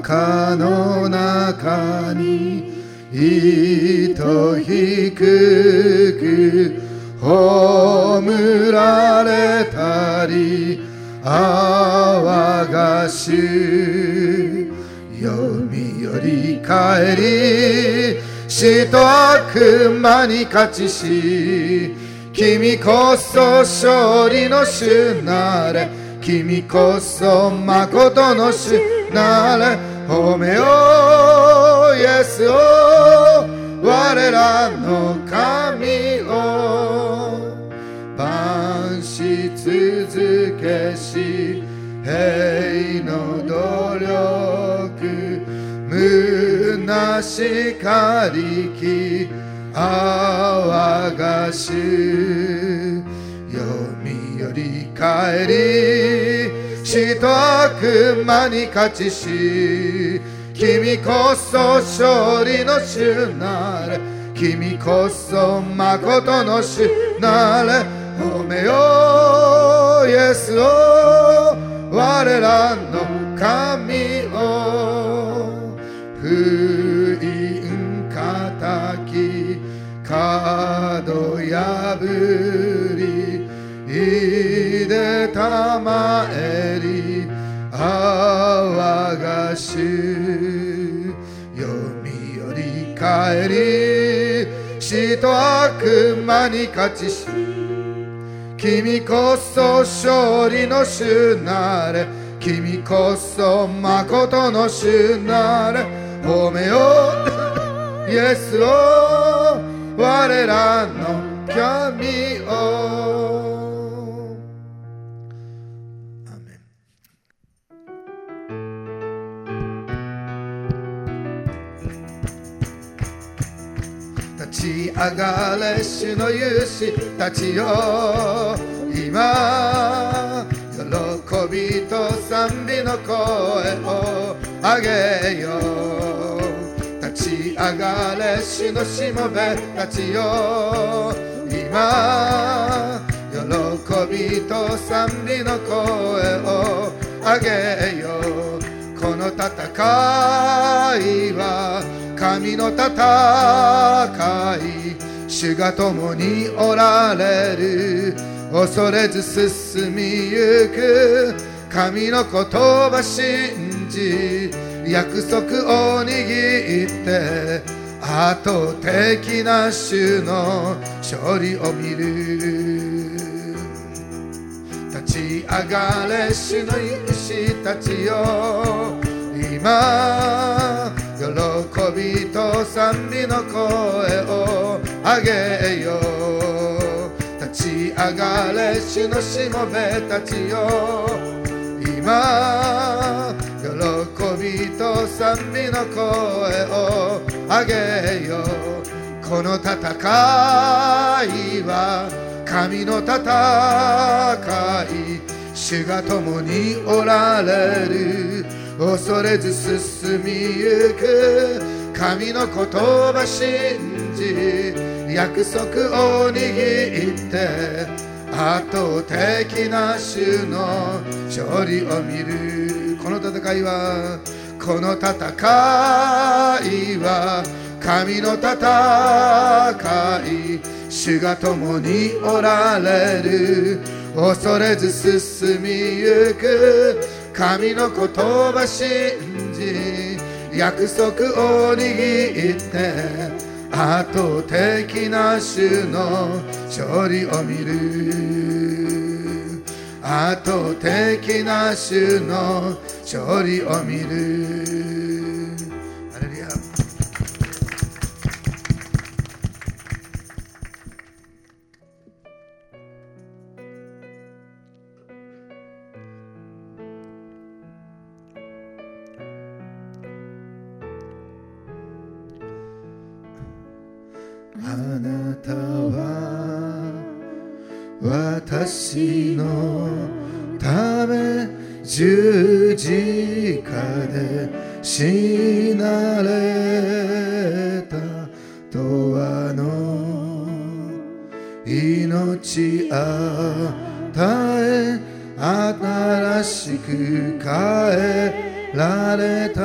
墓の中に糸低く葬られたり、泡がし読みより帰り、死と悪魔に勝ちし、君こそ勝利の主なれ、君こそ誠の主なれ。褒めようイエスを、我らの神を。万し続けし平の努力、虚しかりき泡がし読みより帰り、死と悪魔に勝ちし、君こそ勝利の主なれ、君こそ誠の主なれ。褒めようイエスを、我らの神を。封印敵角破り、いでたまえり泡がし読みより帰り、死と悪魔に勝ちし、君こそ勝利の主なれ、君こそ誠の主なれ。褒めようイエスを、我らの神を。アメン。立ち上がれ主の勇士たちよ、今喜びと賛美の声を上げよう。立ち上がれ主のしもべたちよ、今喜びと賛美の声を上げよう。この戦いは神の戦い、主が共におられる。恐れず進みゆく神の言葉信じ、約束を握って圧倒的な主の勝利を見る。立ち上がれ主の勇士たちよ、今喜びと賛美の声を上げよう。立ち上がれ主のしもべたちよ、今喜びと賛美の声を上げよう。この戦いは神の戦い、主が共におられる。恐れず進みゆく神の言葉信じ、約束を握って圧倒的な主の勝利を見る。この戦いは神の戦い、主が共におられる。恐れず進みゆく神の言葉信じ、約束を握って圧倒的な主の勝利を見る。圧倒的な主の勝利を見る。ハレルヤ。あなたは私のため十字架で死なれた。永遠の命与え、新しく変えられた。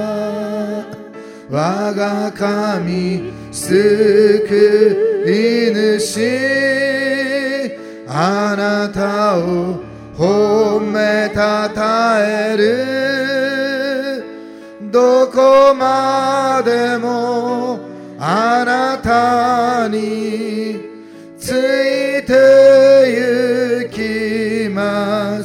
我が神救い主、あなたを褒めたたえる。どこまでもあなたについて行きます。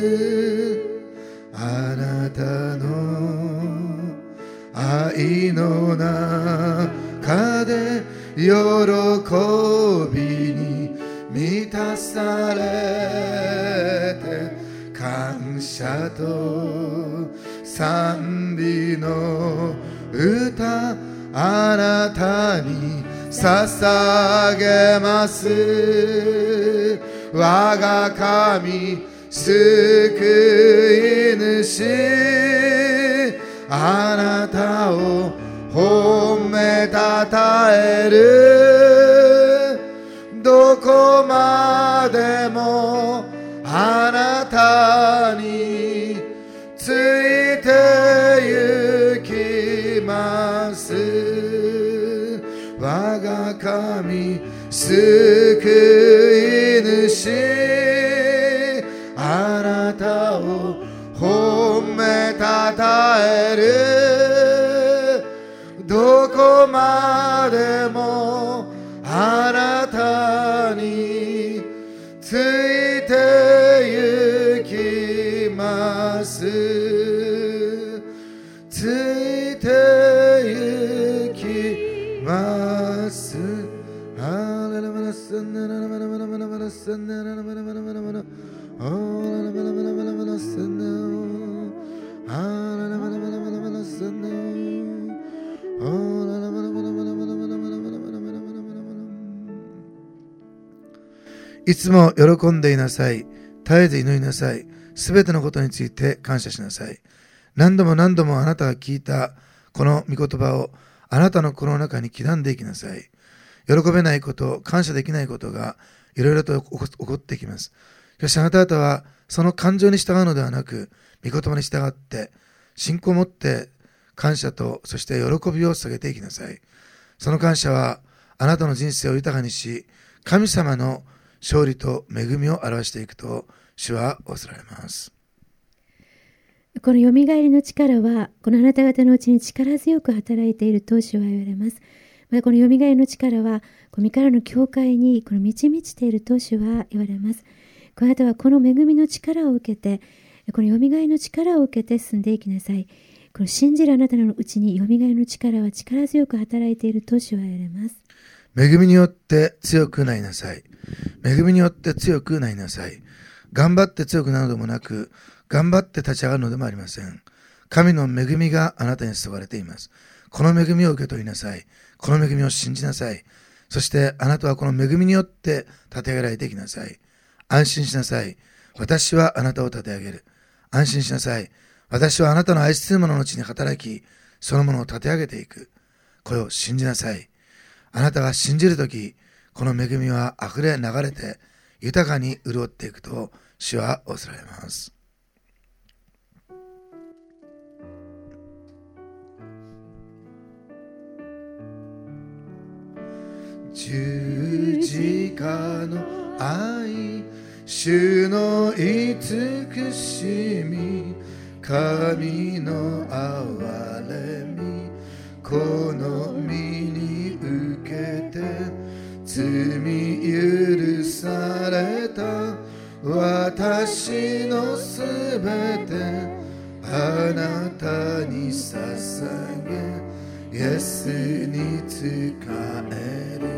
あなたの愛の中で喜びに満たされて、感謝と賛美の歌あなたに捧げます。我が神救い主、あなたを褒めたたえる。どこまでもあなたについて行きます。我が神救い主、あなたを褒めたたえる。どこまでもあなたについて行きます。ついて行きます。いつも喜んでいなさい。絶えず祈りなさい。すべてのことについて感謝しなさい。何度も何度もあなたが聞いたこの御言葉をあなたの心の中に刻んでいきなさい。喜べないこと、感謝できないことがいろいろと起こってきます。しかしあなた方はその感情に従うのではなく、御言葉に従って信仰を持って感謝とそして喜びを捧げていきなさい。その感謝はあなたの人生を豊かにし、神様の勝利と恵みを表していくと主は仰せられます。 このよみがえりの力はこのあなた方のうちに力強く働いていると主は言われます。またこのよみがえりの力は身からの教会にこの満ち満ちていると主は言われます。あなたはこの恵みの力を受けて、このよみがえりの力を受けて進んでいきなさい。この信じるあなたのうちによみがえりの力は力強く働いていると主は言われます。 恵みによって強くなりなさい。恵みによって強くなりなさい。頑張って強くなるのでもなく、頑張って立ち上がるのでもありません。神の恵みがあなたに注がれています。この恵みを受け取りなさい。この恵みを信じなさい。そしてあなたはこの恵みによって立て上げられていきなさい。安心しなさい。私はあなたを立て上げる。安心しなさい。私はあなたの愛する者のうちに働き、そのものを立て上げていく。これを信じなさい。あなたが信じるとき、この恵みは溢れ流れて豊かに潤っていくと主は仰せられます。十字架の愛、主の慈しみ、神の憐れみ、この身に受けて罪許された私のすべてあなたに捧げ、イエスに仕える。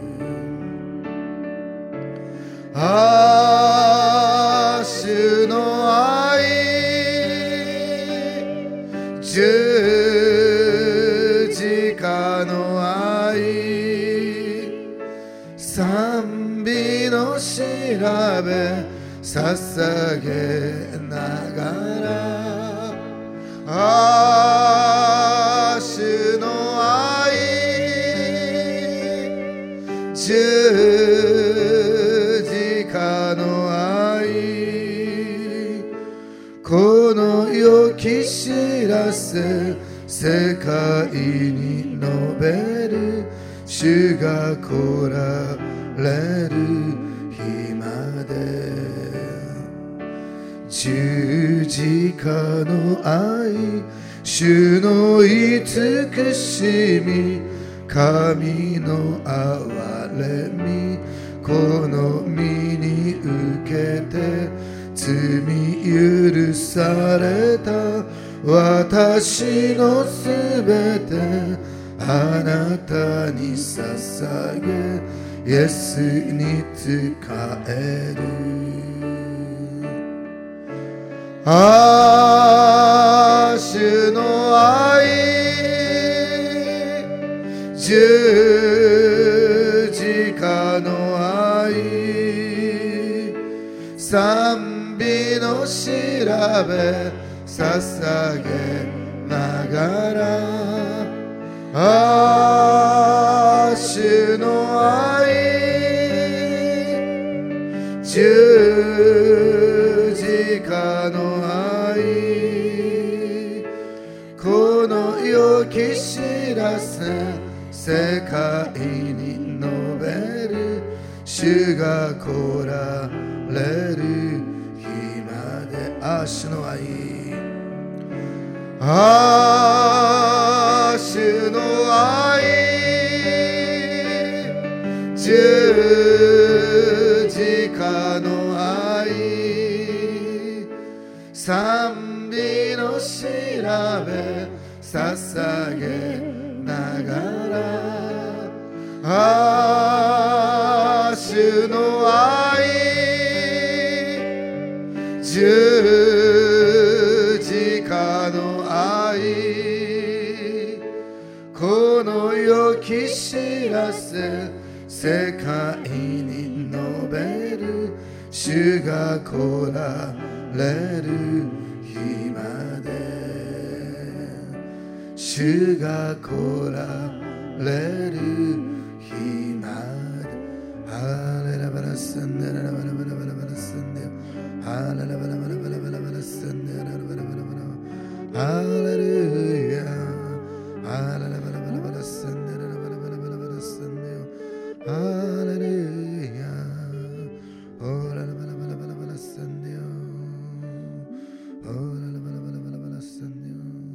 ああ、主の愛、十字架の愛、賛美の調べ捧げながら、ああ、主の愛、十字架の愛、この良きき知らせ世界に述べる主が来られる日まで十字架の愛主の慈しみ神の憐れみこの身に受けて罪許された私のすべてあなたに捧げイエスに仕える主の愛十字架の愛賛美の調べ捧げながら主の愛十字架の愛この良き知らせ世界に述べる主が来られる日まで主の愛主の愛十字架の愛賛美の調べ捧げながら主の愛十字架の愛この良き知らせ世界に述べる主が来られる日まで主が来られる日までハレラバラスンデラバラバラバラバラスンデハレラバラバラバラバラバラスンデラバラバラバラハレルヤハレラバラバラバラスンデラバラバラバラバラスンデハレルヤオララバラバラバラバラスンデオララバラバラバラバラスンデ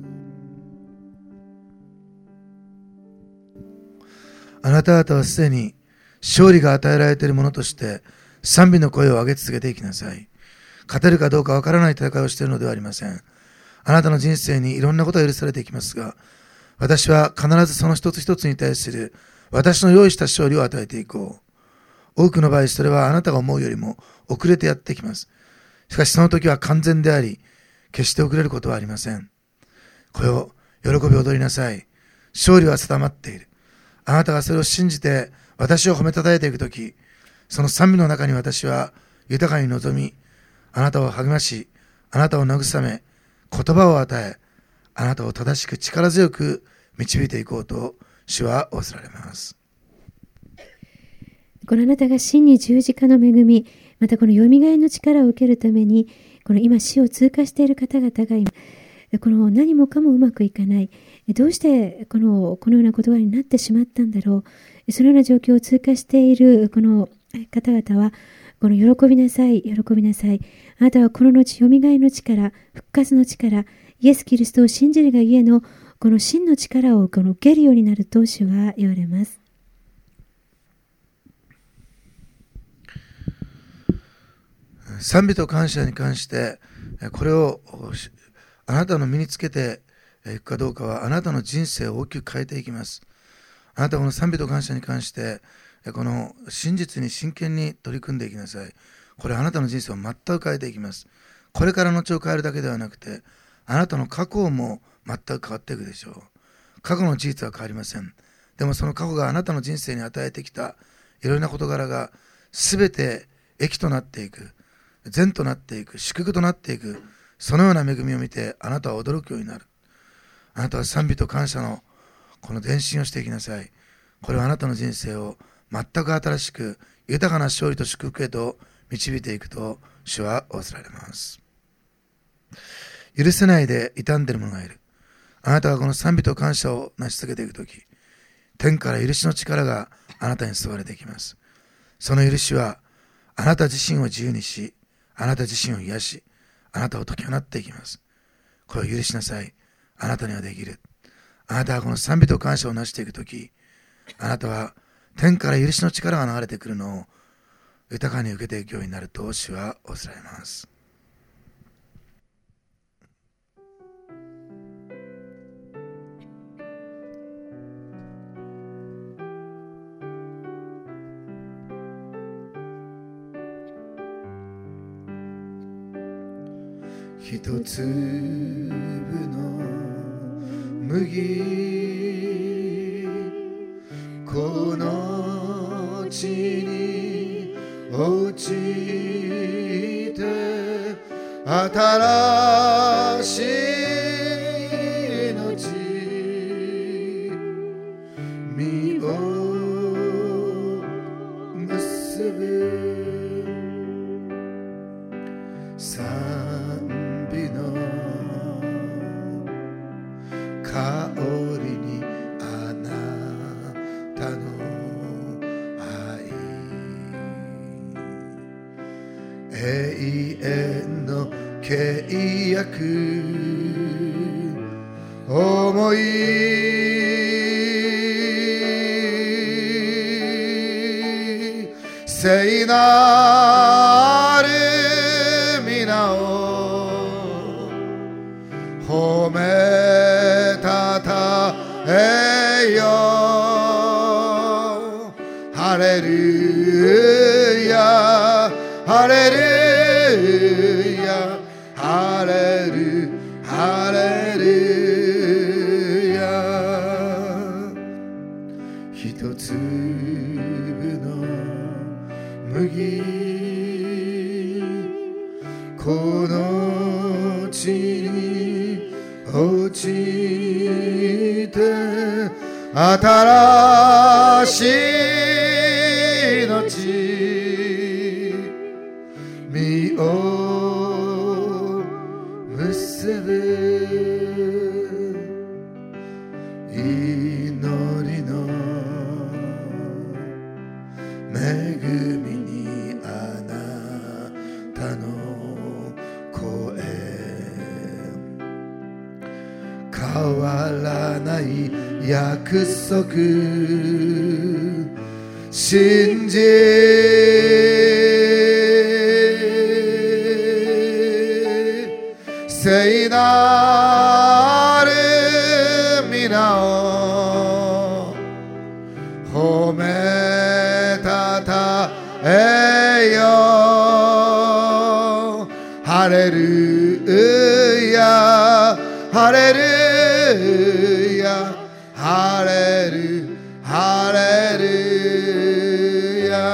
あなた方はすでに勝利が与えられているものとして賛美の声を上げ続けていきなさい。勝てるかどうかわからない戦いをしているのではありません。あなたの人生にいろんなことが許されていきますが、私は必ずその一つ一つに対する私の用意した勝利を与えていこう。多くの場合それはあなたが思うよりも遅れてやってきます。しかしその時は完全であり、決して遅れることはありません。これを喜び踊りなさい。勝利は定まっている。あなたがそれを信じて私を褒めたたえていくとき、その賛美の中に私は豊かに臨み、あなたを励まし、あなたを慰め、言葉を与え、あなたを正しく力強く導いていこうと主は仰せられます。 このあなたが真に十字架の恵み、またこのよみがえりの力を受けるために、この今死を通過している方々が今、この何もかもうまくいかない。どうしてこのような言葉になってしまったんだろう。そのような状況を通過しているこの方々は、この喜びなさい、喜びなさい。あなたはこの後、よみがえりの力、復活の力、イエス・キリストを信じるがゆえのこの真の力を受けるようになると主は言われます。 賛美と感謝に関して、これをあなたの身につけていくかどうかはあなたの人生を大きく変えていきます。あなたはこの賛美と感謝に関してこの真実に真剣に取り組んでいきなさい。これはあなたの人生を全く変えていきます。これからのちを変えるだけではなくて、あなたの過去も全く変わっていくでしょう。過去の事実は変わりません。でもその過去があなたの人生に与えてきたいろいろな事柄が全て益となっていく、善となっていく、祝福となっていく、そのような恵みを見てあなたは驚くようになる。あなたは賛美と感謝のこの伝心をしていきなさい。これはあなたの人生を全く新しく豊かな勝利と祝福へと導いていくと主は仰せられます。 許せないで傷んでいる者がいる。あなたがこの賛美と感謝を成し遂げていくとき、天から許しの力があなたに注がれていきます。その許しはあなた自身を自由にし、あなた自身を癒し、あなたを解き放っていきます。これを許しなさい。あなたにはできる。あなたがこの賛美と感謝を成していくとき、あなたは天から許しの力が流れてくるのを豊かに受けていくようになると主はおっしゃいます。一粒の麦、この地に落ちて新しい命、実を結ぶ。賛美の香りにあなたの愛、永遠の契約、思い聖なる皆を褒めたたえよ。ハレルヤハレルヤハレルハレルヤ。一粒の麦、この地に落ちて新しい命、実を結ぶ。祈りの恵みにあなたの声、変わらない約束信じ、聖なる皆を褒めたたえよ。ハレルヤハレルヤハレルハレルヤ。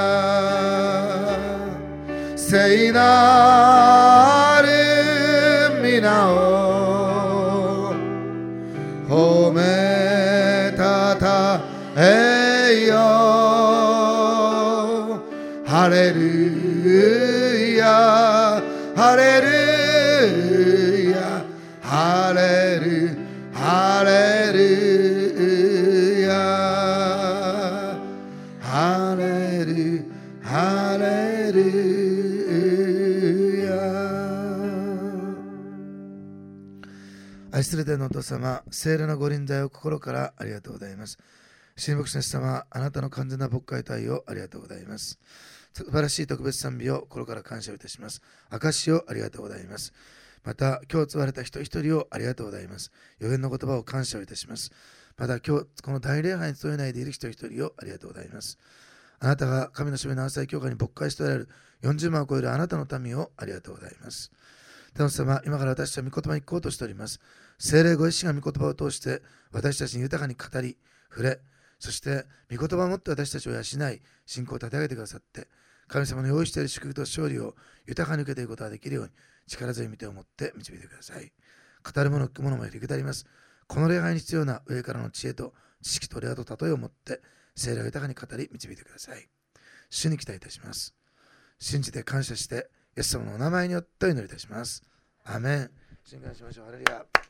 聖なる皆を褒めたたえよ。ハレルヤハレルヤハレルハレルヤハレルハレルヤ。愛する天のお父様、聖霊のご臨在を心からありがとうございます。神牧師の主様、あなたの完全な牧会隊をありがとうございます。素晴らしい特別賛美を心から感謝をいたします。証をありがとうございます。また今日継がれた人一人をありがとうございます。予言の言葉を感謝をいたします。また今日この大礼拝に務めないでいる人一人をありがとうございます。あなたが神のしもべの朝教会に牧会しておられる40万を超えるあなたの民をありがとうございます。天の様、今から私たちは御言葉に聞こうとしております。聖霊ご自身が御言葉を通して私たちに豊かに語り触れ、そして御言葉をもって私たちを養い信仰を立て上げてくださって、神様の用意している祝福と勝利を豊かに受けていくことができるように力強い御手を持って導いてください。語るもの聞くものもへりくだります。この礼拝に必要な上からの知恵と知識と礼と例えを持って聖霊を豊かに語り導いてください。主に期待いたします。信じて感謝してイエス様のお名前によってお祈りいたします。アメン。 主に感謝しましょう。ハレルヤ。